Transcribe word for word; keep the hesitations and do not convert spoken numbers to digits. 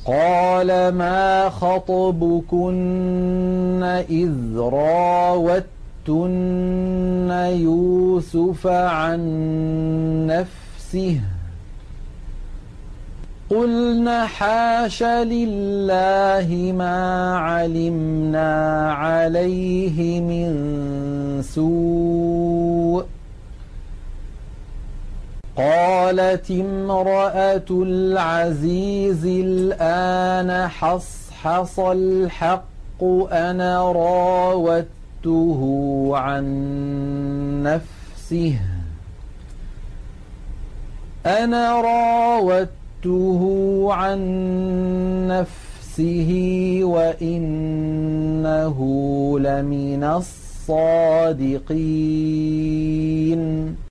قال ما خطبكن إذ راوتن يوسف عن نفسه قلن حاش لله ما علمنا عليه من سوء قالت امرأة العزيز الآن حصحص الحق أنا راودته عن نفسه أنا راودته عن نفسه وإنه لمن الصادقين